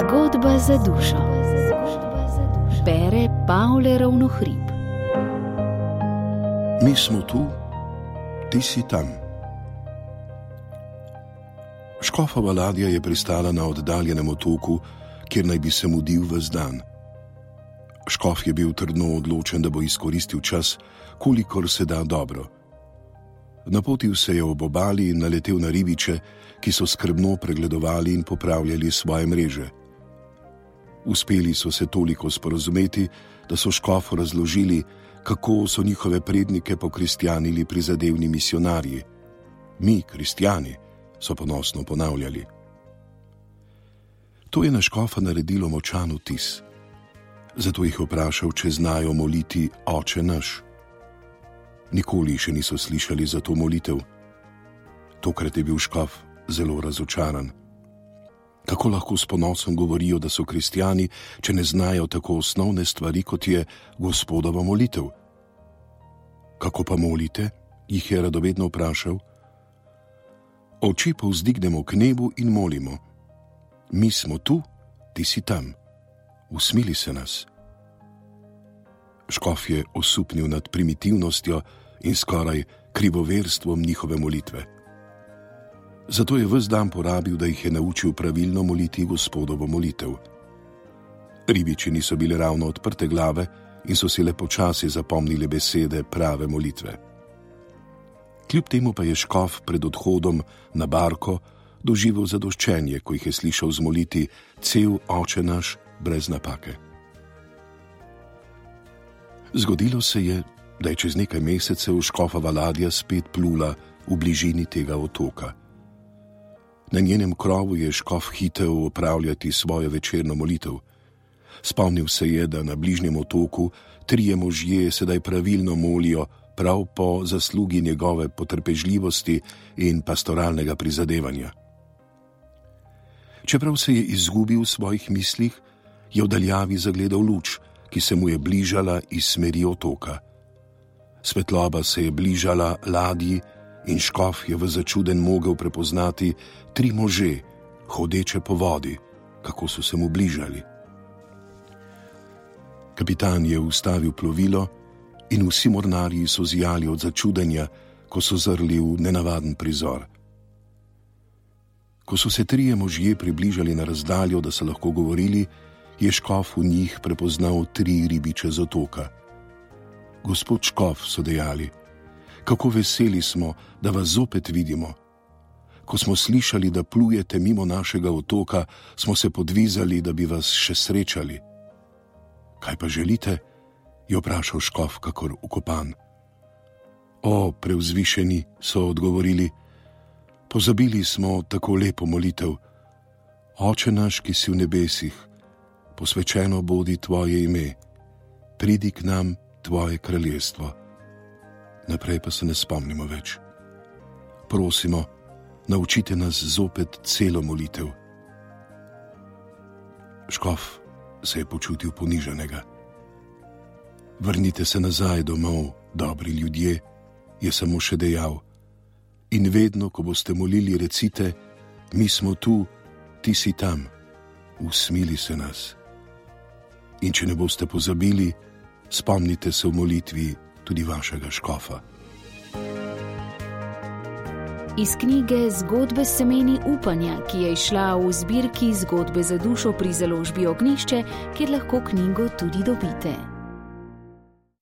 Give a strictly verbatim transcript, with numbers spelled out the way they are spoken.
Zgodba za dušo. Bere Pavle Ravnohrib. Mi smo tu, ti si tam. Škofova ladja je pristala na oddaljenem otoku, kjer naj bi se mudil ves dan. Škof je bil trdno odločen, da bo izkoristil čas, kolikor se da dobro. Napotil se je ob obali in naletel na ribiče, ki so skrbno pregledovali in popravljali svoje mreže. Uspeli so se toliko sporazumeti, da so škofu razložili, kako so njihove prednike pokristjanili prizadevni misionarji. Mi, kristjani, so ponosno ponavljali. To je na škofa naredilo močan vtis. Zato jih vprašal, če znajo moliti Oče naš. Nikoli še niso slišali za to molitev. Tokrat je bil škof zelo razočaran. Kako lahko s ponosom govorijo, da so kristjani, če ne znajo tako osnovne stvari, kot je Gospodova molitev? Kako pa molite? Jih je radovedno vprašal. Oči povzdignemo k nebu in molimo. Mi smo tu, ti si tam. Usmili se nas. Škof je osupnil nad primitivnostjo in skoraj krivoverstvom njihove molitve. Zato je ves dan porabil, da jih je naučil pravilno moliti Gospodovo molitev. Ribiči niso bili ravno odprte glave in so si le počasi zapomnili besede prave molitve. Kljub temu pa je škof pred odhodom na barko doživel zadoščenje, ko jih je slišal zmoliti cel Oče naš brez napake. Zgodilo se je, da je čez nekaj mesecev škofova ladja spet plula v bližini tega otoka. Na njenem krovu je škof hitel opravljati svojo večerno molitev. Spomnil se je, da na bližnjem otoku trije možje sedaj pravilno molijo prav po zaslugi njegove potrpežljivosti in pastoralnega prizadevanja. Čeprav se je izgubil v svojih mislih, je v daljavi zagledal luč, ki se mu je bližala iz smeri otoka. Svetloba se je bližala ladji in škof je v začuden mogel prepoznati tri može, hodeče po vodi, kako so se mu bližali. Kapitan je ustavil plovilo in vsi mornarji so zijali od začudenja, ko so zrli v nenavaden prizor. Ko so se trije možje približali na razdaljo, da so lahko govorili, je škof v njih prepoznal tri ribiče z otoka. Gospod škof, so dejali, kako veseli smo, da vas zopet vidimo. Ko smo slišali, da plujete mimo našega otoka, smo se podvizali, da bi vas še srečali. Kaj pa želite? Je vprašal škof, kakor ukopan. O, prevzvišeni, so odgovorili, pozabili smo tako lepo molitev. Oče naš, ki si v nebesih, posvečeno bodi tvoje ime, pridi k nam tvoje kraljestvo. Naprej pa se ne spomnimo več. Prosimo, naučite nas zopet celo molitev. Škof se je počutil ponižanega. Vrnite se nazaj domov, dobri ljudje, je samo še dejal. In vedno, ko boste molili, recite, mi smo tu, ti si tam. Usmili se nas. In če ne boste pozabili, spomnite se v molitvi tudi vašega škofa. Iz knjige Zgodbe s semeni upanja, ki je izšla v zbirki Zgodbe za dušo pri založbi Ognjišče, kjer lahko knjigo tudi dobite.